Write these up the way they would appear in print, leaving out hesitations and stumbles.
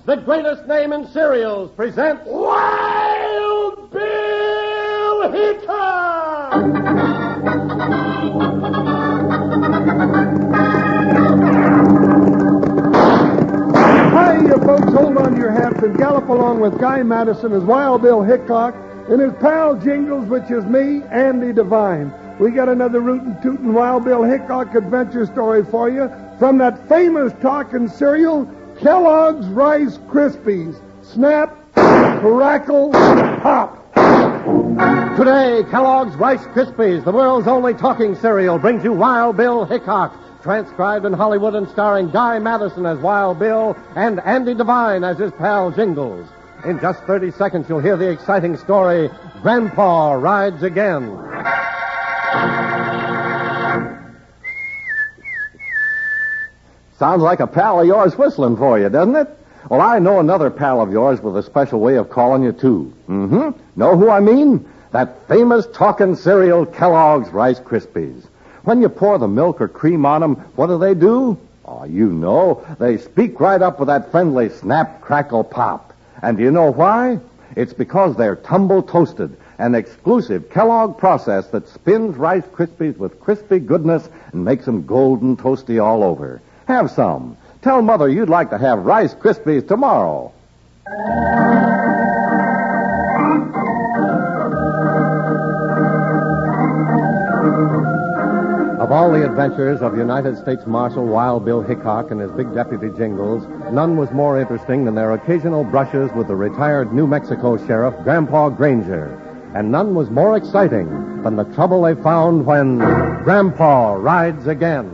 the greatest name in cereals, presents Wild Bill Hickok! Hi, you folks, hold on to your hats and gallop along with Guy Madison as Wild Bill Hickok and his pal Jingles, which is me, Andy Devine. We got another rootin' tootin' Wild Bill Hickok adventure story for you from that famous talking cereal, Kellogg's Rice Krispies. Snap, crackle, pop. Today, Kellogg's Rice Krispies, the world's only talking cereal, brings you Wild Bill Hickok, transcribed in Hollywood and starring Guy Madison as Wild Bill and Andy Devine as his pal Jingles. In just 30 seconds, you'll hear the exciting story, Grandpa Rides Again. Sounds like a pal of yours whistling for you, doesn't it? Well, I know another pal of yours with a special way of calling you, too. Know who I mean? That famous talking cereal, Kellogg's Rice Krispies. When you pour the milk or cream on them, what do? Oh, you know. They speak right up with that friendly snap, crackle, pop. And do you know why? It's because they're tumble toasted, an exclusive Kellogg process that spins Rice Krispies with crispy goodness and makes them golden toasty all over. Have some. Tell Mother you'd like to have Rice Krispies tomorrow. Of all the adventures of United States Marshal Wild Bill Hickok and his big deputy Jingles, none was more interesting than their occasional brushes with the retired New Mexico sheriff, Grandpa Granger. And none was more exciting than the trouble they found when Grandpa Rides Again.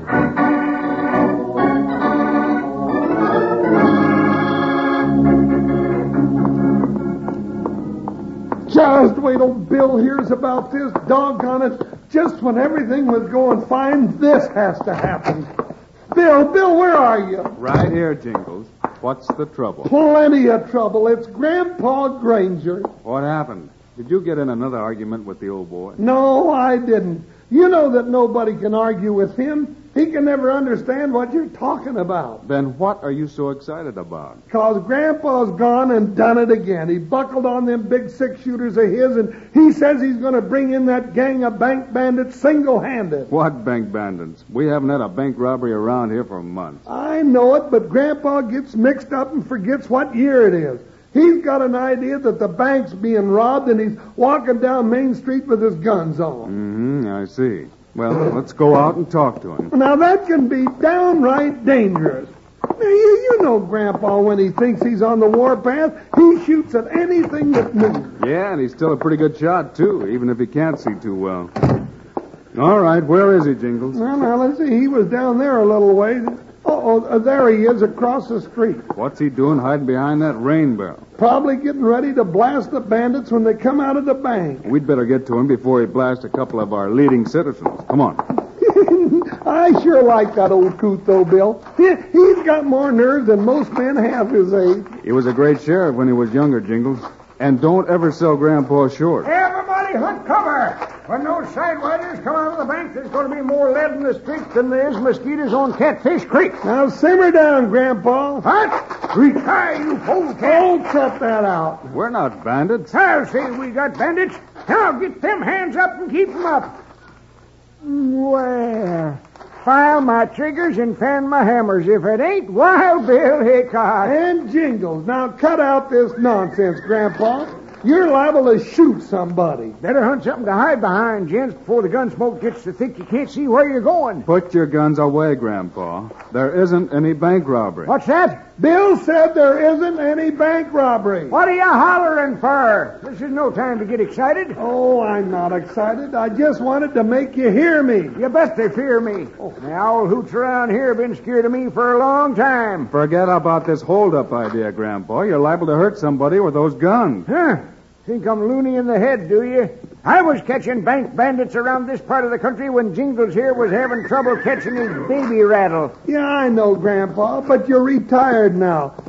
Just wait till Bill hears about this. Doggone it. Just when everything was going fine, this has to happen. Bill, where are you? Right here, Jingles. What's the trouble? Plenty of trouble. It's Grandpa Granger. What happened? Did you get in another argument with the old boy? No, I didn't. You know that nobody can argue with him. He can never understand what you're talking about. Then what are you so excited about? Because Grandpa's gone and done it again. He buckled on them big six-shooters of his, and he says he's going to bring in that gang of bank bandits single-handed. What bank bandits? We haven't had a bank robbery around here for months. I know it, but Grandpa gets mixed up and forgets what year it is. He's got an idea that the bank's being robbed, and he's walking down Main Street with his guns on. I see. Well, let's go out and talk to him. Now, that can be downright dangerous. Now, you know Grandpa, when he thinks he's on the warpath, he shoots at anything that moves. Yeah, and he's still a pretty good shot, too, even if he can't see too well. All right, where is he, Jingles? Well, now, let's see. He was down there a little ways. There he is across the street. What's he doing hiding behind that rain barrel? Probably getting ready to blast the bandits when they come out of the bank. We'd better get to him before he blasts a couple of our leading citizens. Come on. I sure like that old coot, though, Bill. He's got more nerve than most men have his age. He was a great sheriff when he was younger, Jingles. And don't ever sell Grandpa short. Everybody hunt cover. When those sidewinders come out of the bank, there's going to be more lead in the streets than there is mosquitoes on Catfish Creek. Now simmer down, Grandpa. What? Hi, you polecat. Don't cut that out. We're not bandits. I'll say we got bandits. Now get them hands up and keep them up. Well, file my triggers and fan my hammers if it ain't Wild Bill Hickok. And Jingles. Now cut out this nonsense, Grandpa. You're liable to shoot somebody. Better hunt something to hide behind, gents, before the gun smoke gets so thick you can't see where you're going. Put your guns away, Grandpa. There isn't any bank robbery. What's that? Bill said there isn't any bank robbery. What are you hollering for? This is no time to get excited. Oh, I'm not excited. I just wanted to make you hear me. You bet they fear me. The owl hoots around here have been scared of me for a long time. Forget about this hold-up idea, Grandpa. You're liable to hurt somebody with those guns. Huh? Think I'm loony in the head, do you? I was catching bank bandits around this part of the country when Jingles here was having trouble catching his baby rattle. Yeah, I know, Grandpa, but you're retired now.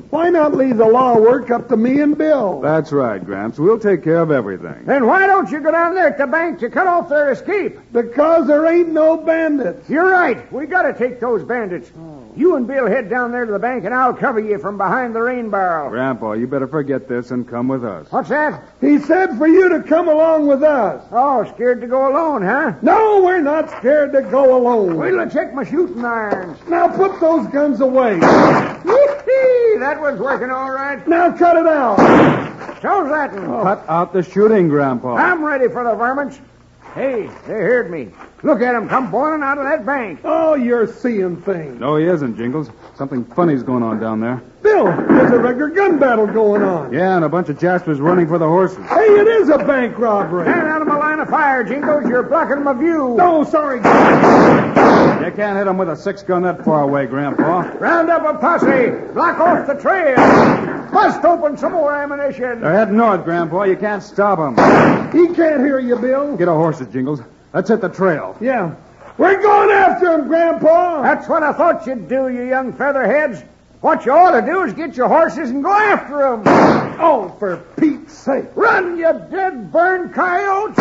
Why not leave the law work up to me and Bill? That's right, Gramps. We'll take care of everything. Then why don't you go down there at the bank to cut off their escape? Because there ain't no bandits. You're right. We got to take those bandits. You and Bill head down there to the bank, and I'll cover you from behind the rain barrel. Grandpa, you better forget this and come with us. What's that? He said for you to come along with us. Oh, scared to go alone, huh? No, we're not scared to go alone. Wait till I check my shooting irons. Now put those guns away. Yee-hee, that one's working all right. Now cut it out. So's that. Cut out the shooting, Grandpa. I'm ready for the varmints. Hey, they heard me. Look at them come boiling out of that bank. Oh, you're seeing things. No, he isn't, Jingles. Something funny's going on down there. Bill, there's a regular gun battle going on. Yeah, and a bunch of Jaspers running for the horses. Hey, it is a bank robbery. Stand out of my line of fire, Jingles. You're blocking my view. No, sorry. You can't hit them with a 6-gun that far away, Grandpa. Round up a posse. Block off the trail. Bust open some more ammunition. They're heading north, Grandpa. You can't stop them. He can't hear you, Bill. Get our horses, Jingles. Let's hit the trail. Yeah. We're going after him, Grandpa. That's what I thought you'd do, you young featherheads. What you ought to do is get your horses and go after them. Oh, for Pete's sake. Run, you dead, burned coyotes.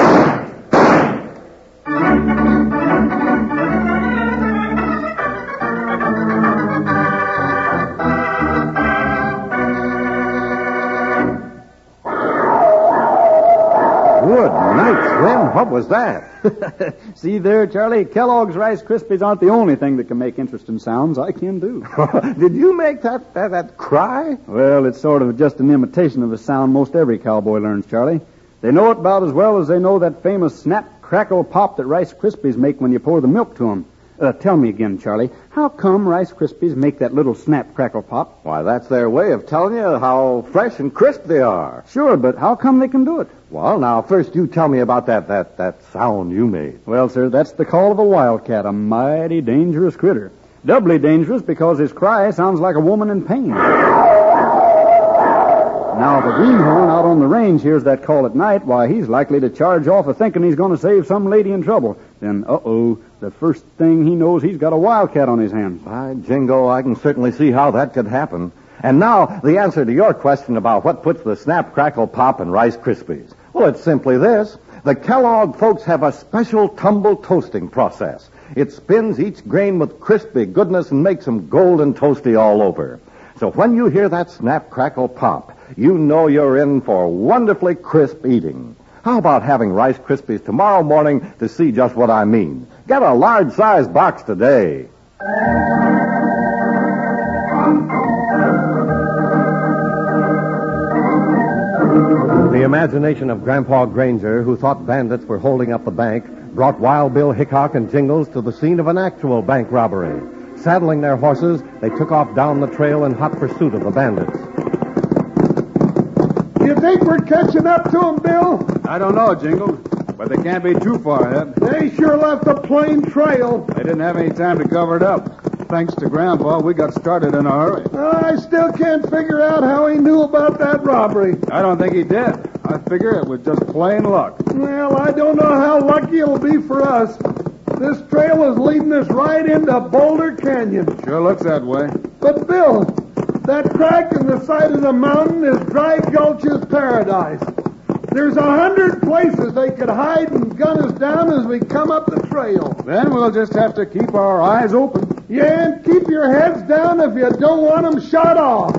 Good night, Slim. What was that? See there, Charlie? Kellogg's Rice Krispies aren't the only thing that can make interesting sounds. I can do. Did you make that cry? Well, it's sort of just an imitation of a sound most every cowboy learns, Charlie. They know it about as well as they know that famous snap, crackle, pop that Rice Krispies make when you pour the milk to them. Tell me again, Charlie, how come Rice Krispies make that little snap, crackle, pop? Why, that's their way of telling you how fresh and crisp they are. Sure, but how come they can do it? Well, now, first you tell me about that sound you made. Well, sir, that's the call of a wildcat, a mighty dangerous critter. Doubly dangerous because his cry sounds like a woman in pain. Now, if a greenhorn out on the range hears that call at night, why, he's likely to charge off thinking he's going to save some lady in trouble. Then, the first thing he knows, he's got a wildcat on his hands. By Jingo, I can certainly see how that could happen. And now, the answer to your question about what puts the snap, crackle, pop in Rice Krispies. Well, it's simply this. The Kellogg folks have a special tumble toasting process. It spins each grain with crispy goodness and makes them golden toasty all over. So when you hear that snap, crackle, pop, you know you're in for wonderfully crisp eating. How about having Rice Krispies tomorrow morning to see just what I mean? Get a large-sized box today. The imagination of Grandpa Granger, who thought bandits were holding up the bank, brought Wild Bill Hickok and Jingles to the scene of an actual bank robbery. Saddling their horses, they took off down the trail in hot pursuit of the bandits. You think we're catching up to them, Bill? I don't know, Jingles, but they can't be too far ahead. They sure left a plain trail. They didn't have any time to cover it up. Thanks to Grandpa, we got started in a hurry. I still can't figure out how he knew about that robbery. I don't think he did. I figure it was just plain luck. Well, I don't know how lucky it'll be for us. This trail is leading us right into Boulder Canyon. Sure looks that way. But, Bill, that crack in the side of the mountain is Dry Gulch's paradise. There's 100 places they could hide and gun us down as we come up the trail. Then we'll just have to keep our eyes open. Yeah, and keep your heads down if you don't want them shot off.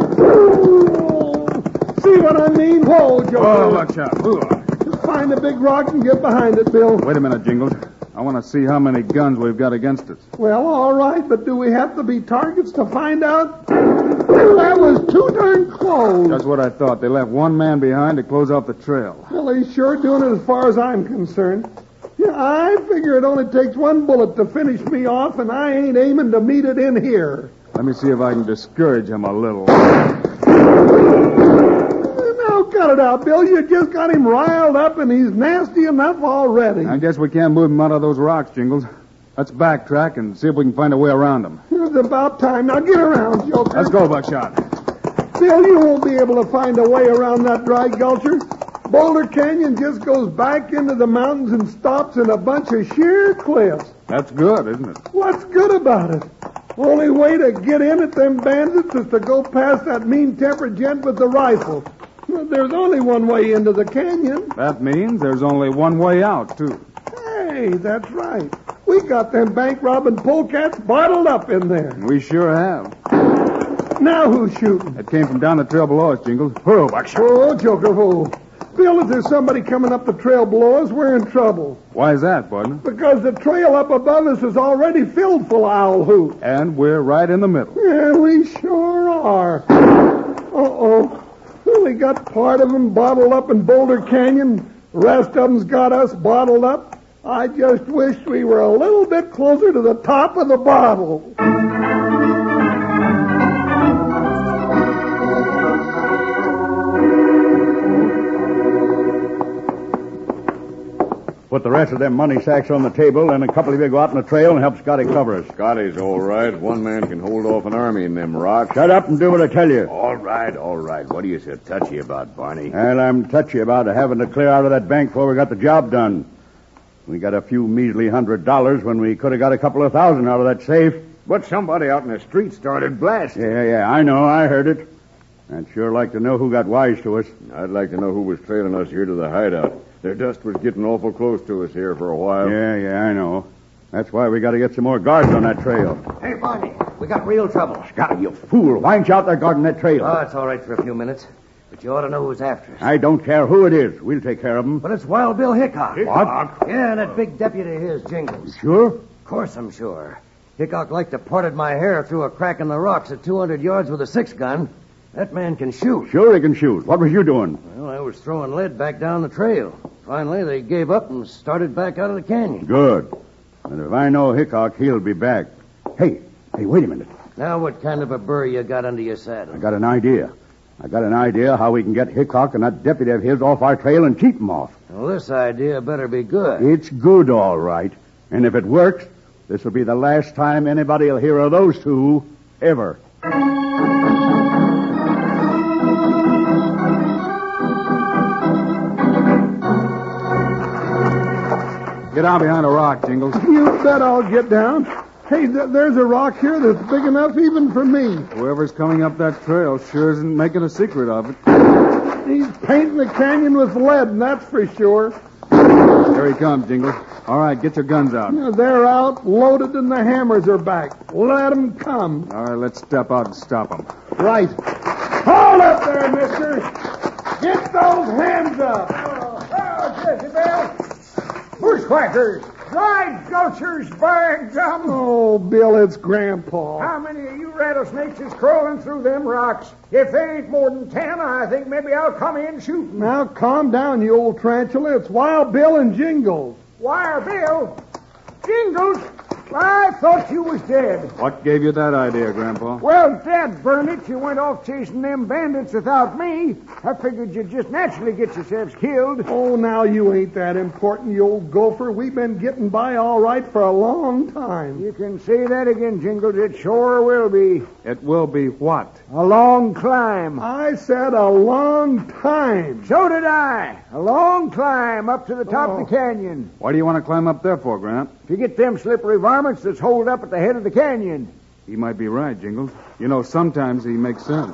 See what I mean? Whoa, Joe. Oh, watch out. Ooh. Just find a big rock and get behind it, Bill. Wait a minute, Jingles. I want to see how many guns we've got against us. Well, all right, but do we have to be targets to find out? That was too darn close. That's what I thought. They left one man behind to close off the trail. Well, he's sure doing it as far as I'm concerned. Yeah, I figure it only takes one bullet to finish me off, and I ain't aiming to meet it in here. Let me see if I can discourage him a little. Now, cut it out, Bill. You just got him riled up, and he's nasty enough already. I guess we can't move him out of those rocks, Jingles. Let's backtrack and see if we can find a way around him. It's about time. Now, get around, Joker. Let's go, Buckshot. Bill, you won't be able to find a way around that Dry Gulcher. Boulder Canyon just goes back into the mountains and stops in a bunch of sheer cliffs. That's good, isn't it? What's good about it? Only way to get in at them bandits is to go past that mean-tempered gent with the rifle. There's only one way into the canyon. That means there's only one way out, too. Hey, that's right. We got them bank-robbing polecats bottled up in there. We sure have. Now who's shooting? It came from down the trail below us, Jingles. Whoa, Buckshot. Oh, Joker, whoa. Bill, if there's somebody coming up the trail below us, we're in trouble. Why is that, partner? Because the trail up above us is already filled full of owl hoot. And we're right in the middle. Yeah, we sure are. Uh-oh. We got part of them bottled up in Boulder Canyon. The rest of them's got us bottled up. I just wish we were a little bit closer to the top of the bottle. Put the rest of them money sacks on the table, and a couple of you go out on the trail and help Scotty cover us. Scotty's all right. One man can hold off an army in them rocks. Shut up and do what I tell you. All right, all right. What are you so touchy about, Barney? Well, I'm touchy about having to clear out of that bank before we got the job done. We got a few measly $100 when we could have got a couple of thousand out of that safe. But somebody out in the street started blasting. Yeah, I know. I heard it. I'd sure like to know who got wise to us. I'd like to know who was trailing us here to the hideout. Their dust was getting awful close to us here for a while. Yeah, I know. That's why we got to get some more guards on that trail. Hey, Barney, we got real trouble. Scotty, you fool. Why ain't you out there guarding that trail? Oh, it's all right for a few minutes. But you ought to know who's after us. I don't care who it is. We'll take care of them. But it's Wild Bill Hickok. What? Yeah, and that big deputy of his, Jingles. Sure? Of course I'm sure. Hickok like to parted my hair through a crack in the rocks at 200 yards with a 6-gun. That man can shoot. Sure he can shoot. What was you doing? Well, I was throwing lead back down the trail. Finally, they gave up and started back out of the canyon. Good. And if I know Hickok, he'll be back. Hey, wait a minute. Now what kind of a burr you got under your saddle? I got an idea how we can get Hickok and that deputy of his off our trail and keep them off. Well, this idea better be good. It's good, all right. And if it works, this will be the last time anybody will hear of those two, ever. Get down behind a rock, Jingles. You bet I'll get down. Hey, there's a rock here that's big enough even for me. Whoever's coming up that trail sure isn't making a secret of it. He's painting the canyon with lead, and that's for sure. Here he comes, Jingles. All right, get your guns out. They're out, loaded, and the hammers are back. Let them come. All right, let's step out and stop them. Right. Hold up there, mister. Get those hands up. Oh, Jezebel. Bushwhackers. Dried gulchers, by gum. Oh, Bill, it's Grandpa. How many of you rattlesnakes is crawling through them rocks? If there ain't more than 10, I think maybe I'll come in shooting. Now, calm down, you old tarantula. It's Wild Bill and Jingles. Wire Bill? Jingles? I thought you was dead. What gave you that idea, Grandpa? Well, Dad burn it, you went off chasing them bandits without me. I figured you'd just naturally get yourselves killed. Oh, now you ain't that important, you old gopher. We've been getting by all right for a long time. You can say that again, Jingles. It sure will be. It will be what? A long climb. I said a long time. So did I. A long climb up to the top of the canyon. Why do you want to climb up there for, Grant? To get them slippery varmints that's holed up at the head of the canyon. He might be right, Jingles. You know, sometimes he makes sense.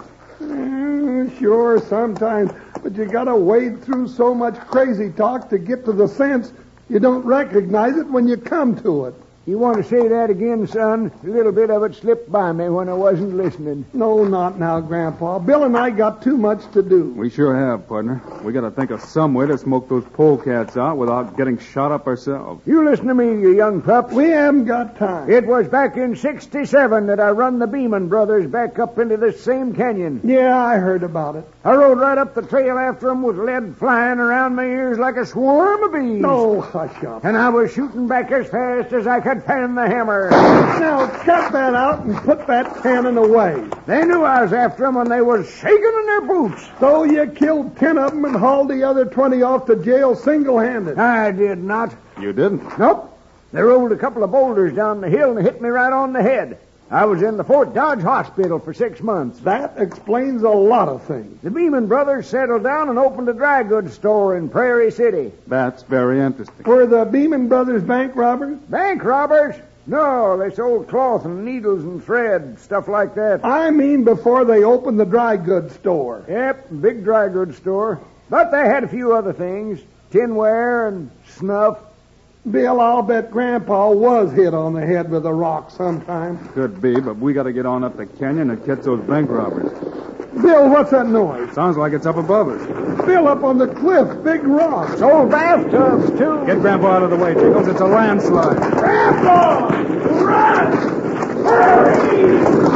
Sure, sometimes. But you gotta wade through so much crazy talk to get to the sense you don't recognize it when you come to it. You want to say that again, son? A little bit of it slipped by me when I wasn't listening. No, not now, Grandpa. Bill and I got too much to do. We sure have, partner. We got to think of some way to smoke those polecats out without getting shot up ourselves. You listen to me, you young pups. We haven't got time. It was back in '67 that I run the Beeman brothers back up into this same canyon. Yeah, I heard about it. I rode right up the trail after them with lead flying around my ears like a swarm of bees. No, hush up. And I was shooting back as fast as I could pan the hammer. Now, cut that out and put that cannon away. They knew I was after them and they was shaking in their boots. So you killed 10 of them and hauled the other 20 off to jail single-handed. I did not. You didn't? Nope. They rolled a couple of boulders down the hill and hit me right on the head. I was in the Fort Dodge Hospital for 6 months. That explains a lot of things. The Beeman brothers settled down and opened a dry goods store in Prairie City. That's very interesting. Were the Beeman brothers bank robbers? Bank robbers? No, they sold cloth and needles and thread, stuff like that. I mean before they opened the dry goods store. Yep, big dry goods store. But they had a few other things. Tinware and snuff. Bill, I'll bet Grandpa was hit on the head with a rock sometime. Could be, but we got to get on up the canyon and catch those bank robbers. Bill, what's that noise? Sounds like it's up above us. Bill, up on the cliff, big rocks. Old bathtubs, too. Get Grandpa out of the way, Jingles. It's a landslide. Grandpa! Run! Hurry!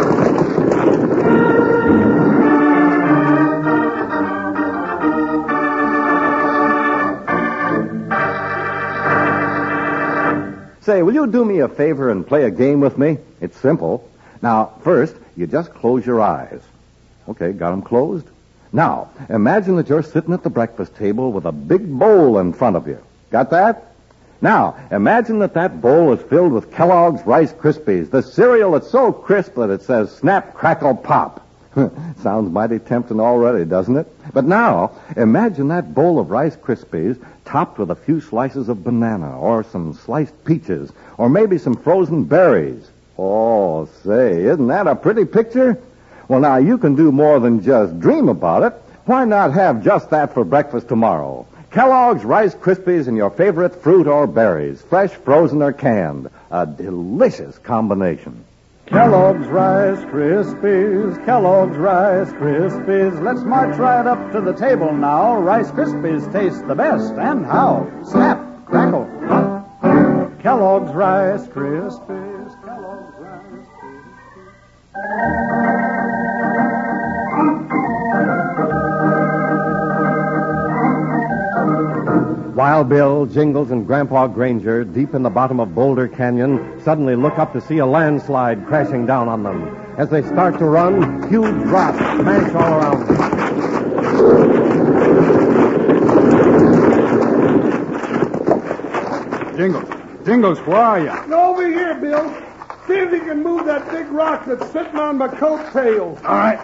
Say, will you do me a favor and play a game with me? It's simple. Now, first, you just close your eyes. Okay, got them closed? Now, imagine that you're sitting at the breakfast table with a big bowl in front of you. Got that? Now, imagine that bowl is filled with Kellogg's Rice Krispies, the cereal that's so crisp that it says Snap, Crackle, Pop. Sounds mighty tempting already, doesn't it? But now, imagine that bowl of Rice Krispies topped with a few slices of banana or some sliced peaches or maybe some frozen berries. Oh, say, isn't that a pretty picture? Well, now, you can do more than just dream about it. Why not have just that for breakfast tomorrow? Kellogg's Rice Krispies and your favorite fruit or berries, fresh, frozen, or canned. A delicious combination. Kellogg's Rice Krispies, Kellogg's Rice Krispies. Let's march right up to the table now. Rice Krispies taste the best. And how? Snap, crackle, pop. Kellogg's Rice Krispies, Kellogg's Rice Krispies. Wild Bill, Jingles, and Grandpa Granger, deep in the bottom of Boulder Canyon, suddenly look up to see a landslide crashing down on them. As they start to run, huge rocks smash all around them. Jingles, where are you? Over here, Bill. See if you can move that big rock that's sitting on my coat tail. All right.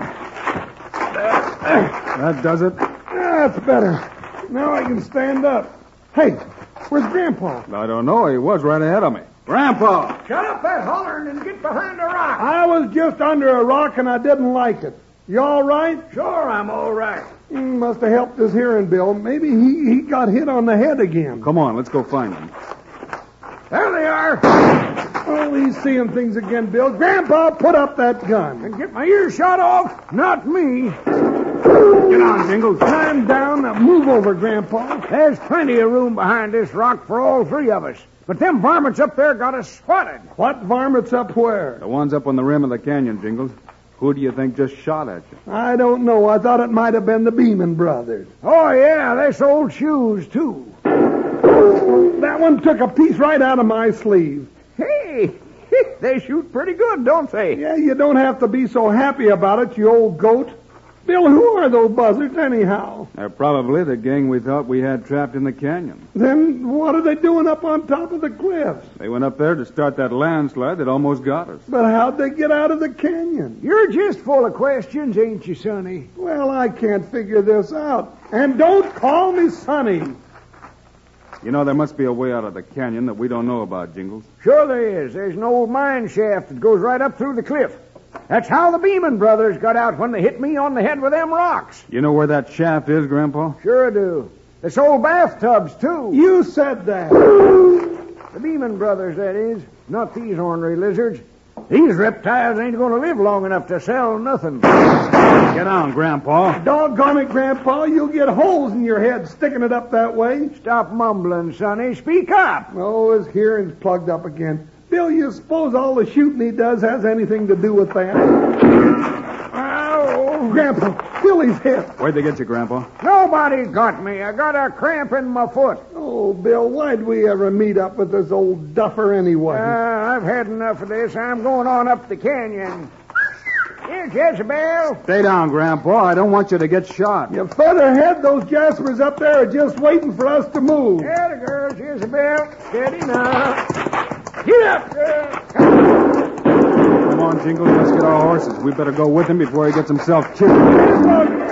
That does it. That's better. Now I can stand up. Hey, where's Grandpa? I don't know. He was right ahead of me. Grandpa! Shut up that hollering and get behind the rock. I was just under a rock and I didn't like it. You all right? Sure, I'm all right. Must have helped his hearing, Bill. Maybe he got hit on the head again. Come on, let's go find him. There they are. Oh, he's seeing things again, Bill. Grandpa, put up that gun. And get my ears shot off? Not me. Get on, Jingles. I'm down. Now move over, Grandpa. There's plenty of room behind this rock for all three of us. But them varmints up there got us spotted. What varmints up where? The ones up on the rim of the canyon, Jingles. Who do you think just shot at you? I don't know. I thought it might have been the Beeman brothers. Oh, yeah, they sold shoes, too. That one took a piece right out of my sleeve. Hey, they shoot pretty good, don't they? Yeah, you don't have to be so happy about it, you old goat. Bill, who are those buzzards anyhow? They're probably the gang we thought we had trapped in the canyon. Then what are they doing up on top of the cliffs? They went up there to start that landslide that almost got us. But how'd they get out of the canyon? You're just full of questions, ain't you, Sonny? Well, I can't figure this out. And don't call me Sonny. You know, there must be a way out of the canyon that we don't know about, Jingles. Sure there is. There's an old mine shaft that goes right up through the cliff. That's how the Beeman brothers got out when they hit me on the head with them rocks. You know where that shaft is, Grandpa? Sure I do. They sold bathtubs, too. You said that. The Beeman brothers, that is. Not these ornery lizards. These reptiles ain't going to live long enough to sell nothing. Get on, Grandpa. Doggone it, Grandpa. You'll get holes in your head sticking it up that way. Stop mumbling, Sonny. Speak up. Oh, his hearing's plugged up again. Bill, you suppose all the shooting he does has anything to do with that? Oh, Grandpa, Billy's hit. Where'd they get you, Grandpa? Nobody got me. I got a cramp in my foot. Oh, Bill, why'd we ever meet up with this old duffer anyway? I've had enough of this. I'm going on up the canyon. Here, Jezebel. Stay down, Grandpa. I don't want you to get shot. You featherhead, those jaspers up there are just waiting for us to move. Yeah, the girls, Jezebel. Steady now. Get up, girl. Come on, Jingles. Let's get our horses. We better go with him before he gets himself killed.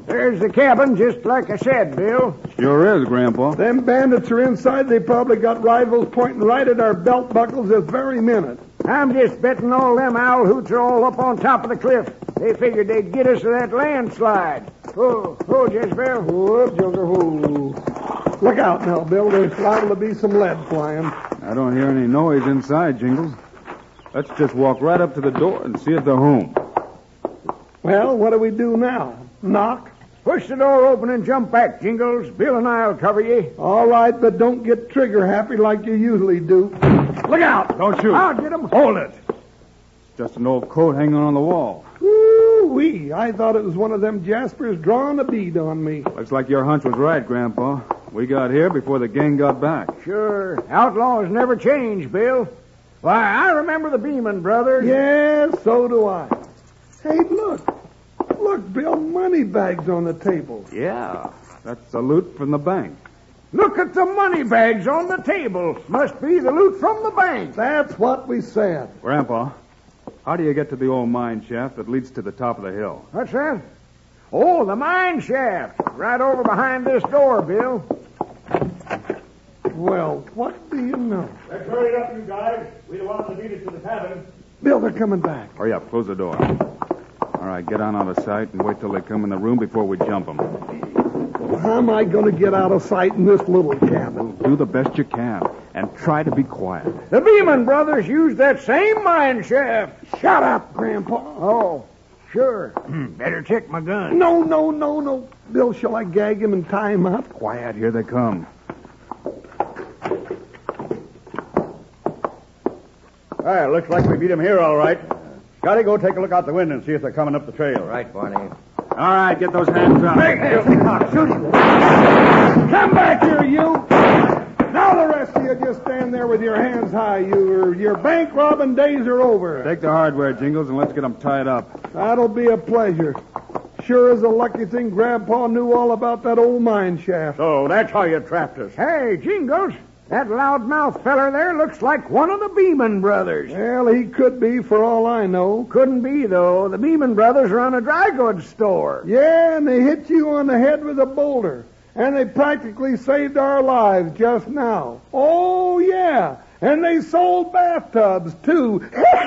There's the cabin, just like I said, Bill. Sure is, Grandpa. Them bandits are inside. They probably got rifles pointing right at our belt buckles this very minute. I'm just betting all them owl hoots are all up on top of the cliff. They figured they'd get us to that landslide. Oh, Jezebel. Whoop, Joker, whoa. Look out now, Bill. There's liable to be some lead flying. I don't hear any noise inside, Jingles. Let's just walk right up to the door and see if they're home. Well, what do we do now? Knock? Push the door open and jump back, Jingles. Bill and I'll cover you. All right, but don't get trigger happy like you usually do. Look out! Don't shoot. I'll get 'em. Hold it. It's just an old coat hanging on the wall. Woo-wee. I thought it was one of them Jaspers drawing a bead on me. Looks like your hunch was right, Grandpa. We got here before the gang got back. Sure. Outlaws never change, Bill. Why, I remember the Beeman brothers. Yes, so do I. Hey, look. Look, Bill, money bags on the table. Yeah, that's the loot from the bank. Look at the money bags on the table. Must be the loot from the bank. That's what we said. Grandpa, how do you get to the old mine shaft that leads to the top of the hill? What's that? Oh, the mine shaft. Right over behind this door, Bill. Well, what do you know? Let's hurry up, you guys. We don't want to beat it to the cabin. Bill, they're coming back. Hurry up, close the door. All right, get on out of sight and wait till they come in the room before we jump them. Well, how am I going to get out of sight in this little cabin? Do the best you can and try to be quiet. The Beeman brothers used that same mine shaft. Shut up, Grandpa. Oh, sure. Better check my gun. No. Bill, shall I gag him and tie him up? Quiet, here they come. Well, looks like we beat them here all right. Scotty, go take a look out the window and see if they're coming up the trail. Right, Barney. All right, get those hands up. Shoot him. Come back here, you. Now the rest of you just stand there with your hands high. Your bank robbing days are over. Take the hardware, Jingles, and let's get them tied up. That'll be a pleasure. Sure is a lucky thing Grandpa knew all about that old mine shaft. So that's how you trapped us. Hey, Jingles, that loudmouth feller there looks like one of the Beeman brothers. Well, he could be for all I know. Couldn't be, though. The Beeman brothers run a dry goods store. Yeah, and they hit you on the head with a boulder. And they practically saved our lives just now. Oh, yeah. And they sold bathtubs, too.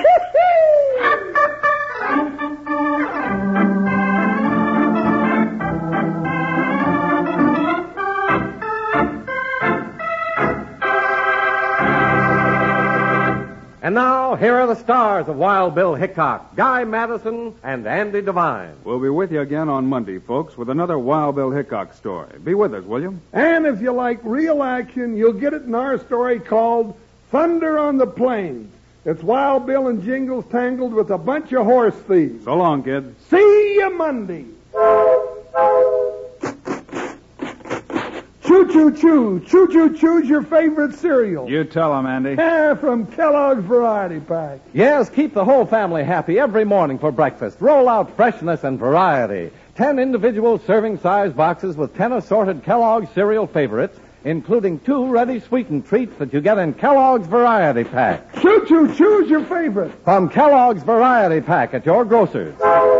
And now, here are the stars of Wild Bill Hickok, Guy Madison, and Andy Devine. We'll be with you again on Monday, folks, with another Wild Bill Hickok story. Be with us, will you? And if you like real action, you'll get it in our story called Thunder on the Plains. It's Wild Bill and Jingles tangled with a bunch of horse thieves. So long, kid. See you Monday. Choo-choo-choo. Choo-choo-choo's your favorite cereal. You tell them, Andy. From Kellogg's Variety Pack. Yes, keep the whole family happy every morning for breakfast. Roll out freshness and variety. 10 individual serving-size boxes with 10 assorted Kellogg's cereal favorites, including 2 ready-sweetened treats that you get in Kellogg's Variety Pack. Choo-choo-choo's your favorite. From Kellogg's Variety Pack at your grocer's.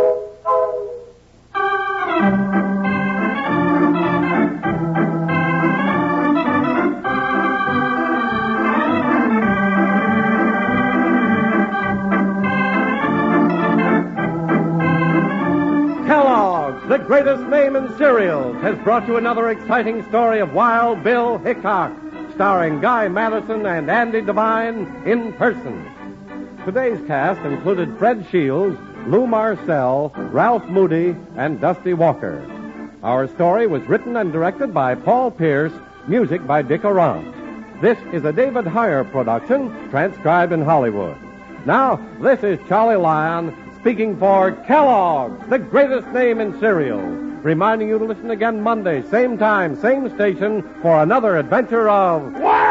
The greatest name in cereals has brought you another exciting story of Wild Bill Hickok, starring Guy Madison and Andy Devine in person. Today's cast included Fred Shields, Lou Marcel, Ralph Moody, and Dusty Walker. Our story was written and directed by Paul Pierce, music by Dick Arant. This is a David Heyer production, transcribed in Hollywood. Now, this is Charlie Lyon, speaking for Kellogg's, the greatest name in cereals, reminding you to listen again Monday, same time, same station, for another adventure of...